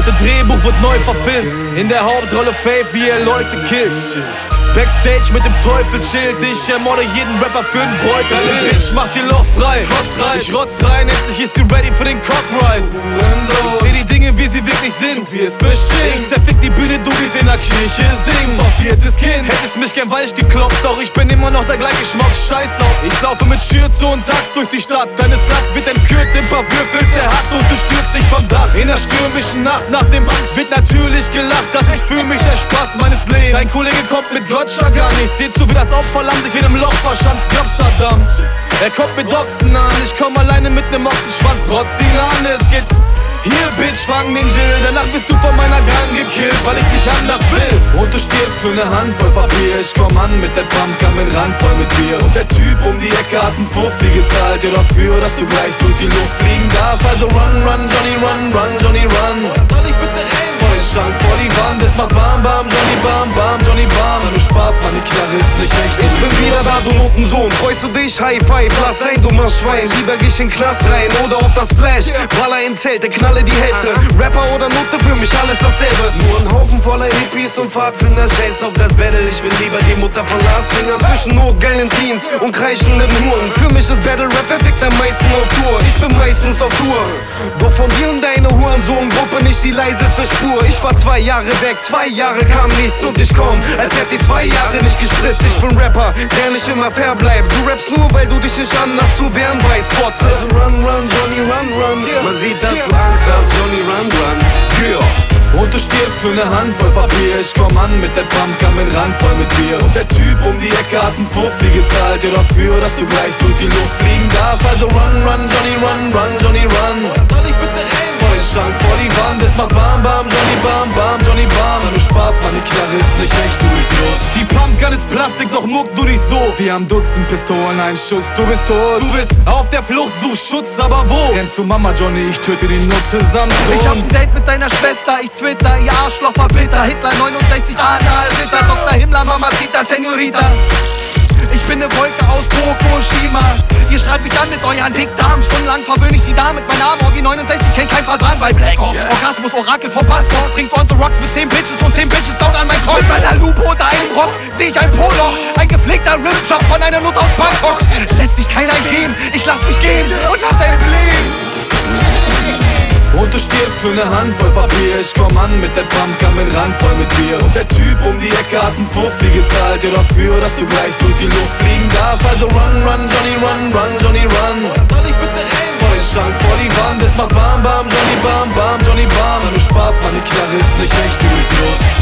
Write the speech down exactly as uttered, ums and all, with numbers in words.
alte Drehbuch wird neu verfilmt. In der Hauptrolle Faith, wie er Leute killt. Backstage mit dem Teufelschild, ich ermorde jeden Rapper für einen Beutel. Deine Bitch macht ihr Loch frei, rotz rein. Ich rotz rein, endlich ist sie ready für den Cockride. Ich seh die Dinge, wie sie wirklich sind, wie es bestimmt. Ich zerfick die Bühne, du wie sie in der Kirche singen. Verviertes Kind, hättest mich gern weich geklopft, doch ich bin immer noch der gleiche Schmuck, scheiß auf. Ich laufe mit Schürze und Axt durch die Stadt, deine Slut wird entführt, ein paar Würfel zerhackt und du stürzt dich vom Dach. In der stürmischen Nacht nach dem Band wird natürlich gelacht, das ist für mich der Spaß meines Lebens. Dein Kollege kommt mit Gott gar nicht, seht zu wie das Opferlamm sich in einem Loch verschanzt, glaub Saddam. Er kommt mit Ochsen an, ich komm alleine mit nem Ochsenschwanz, rotz ihn an, es geht. Hier, Bitch, fang den Jill, danach bist du von meiner Gun gekillt, weil ich nicht anders will. Und du stirbst für ne Handvoll Papier, ich komm an mit der Pumpgun mit Rand voll mit Bier. Und der Typ um die Ecke hat n Fuffi gezahlt dir dafür, dass du gleich durch die Luft fliegen darfst. Also run, run, Johnny, run, run, Johnny, run. Soll ich bitte rennen? Vor den Schrank, vor die Wand, es macht bam, bam, Johnny, bam, bam, Johnny, bam. Wenn du Spaß, meine Knarre ist nicht echt. Ich bin wieder da, du Notensohn, freust du dich? High five, lass ein dummer Schwein. Lieber geh ich in den Knast rein oder auf das Splash. Baller in Zelte, knalle die Hälfte. Rapper oder Note, für mich alles dasselbe. Nur ein Haufen voller Hippies und Pfadfinder. Scheiß auf das Battle, ich will lieber die Mutter von Lars Fingern. Zwischen notgeilen Teens und kreischenden Huren. Für mich ist Battle Rap, wer fickt am meisten auf Tour? Ich bin meistens auf Tour. Doch von dir und deiner Hurensohn-Gruppe nicht die leiseste Spur. Ich war zwei Jahre weg, zwei Jahre kam nichts und ich komm, als hätte ich zwei Jahre nicht gespritzt. Ich bin Rapper, der nicht immer fair bleibt. Du rappst nur, weil du dich nicht anders zu wehren weißt, Fotze. Also run, run, Johnny, run, run. Man sieht, dass du Angst hast, Johnny, run, run. Yeah. Und du stirbst für ne Handvoll Papier, ich komm an mit der Pumpgun mit Rand voll mit Bier. Und der Typ um die Ecke hat n Fuffi gezahlt dir dafür, dass du gleich durch die Luft fliegen darfst. Also run, run, Johnny, run, run, Johnny, run. Soll ich bitte rennen? Vor den Schrank, vor die Wand, es macht bam, bam, Johnny, bam, bam, Johnny, bam. Wenn du Spaß, meine Knarre ist nicht echt, du Idiot. Die Pumpgun ist Plastik, doch muck du dich so. Wir haben Dutzend Pistolen, ein Schuss, du bist tot. Du bist auf der Flucht, suchst Schutz, aber wo? Rennst zu Mama, Johnny, ich töte die Nutte samt Sohn. Ich hab ein Date mit deiner Schwester, ich twitter, ihr Arschloch verbitter. Hitler neunundsechzig, Anal, Ritter, Doktor Himmler, Mamacita, Senorita. Ich bin ne Wolke aus Fukushima. Ihr schreibt mich an mit euren Dickdarm. Stundenlang verwöhn ich sie da mit meinem Namen. Orgi neunundsechzig kennt kein Versand bei Black Ops. Yeah. Orgasmus, Orakel vor Passbox. Trinkt on the Rocks mit zehn Bitches und zehn Bitches saugt an mein Kopf. Mit meiner Lupe unter einem Rock seh ich ein Poloch. Ein gepflegter Rimjob von einer Nut aus Bangkok. Lässt sich keiner gehen, ich lass mich gehen und lass ein Leben. Und du stirbst für ne Handvoll Papier, ich komm an mit der Pumpgun mit Rand voll mit Bier. Und der Typ um die Ecke hat n Fuffi gezahlt dir dafür, dass du gleich durch die Luft fliegen darfst. Also run, run, Johnny, run, run, Johnny, run. Soll ich bitte rennen? Vor den Schrank, vor die Wand, es macht bam, bam, Johnny, bam, bam, Johnny, bam. Wenn du Spaß, meine Knarre ist nicht echt, du Idiot.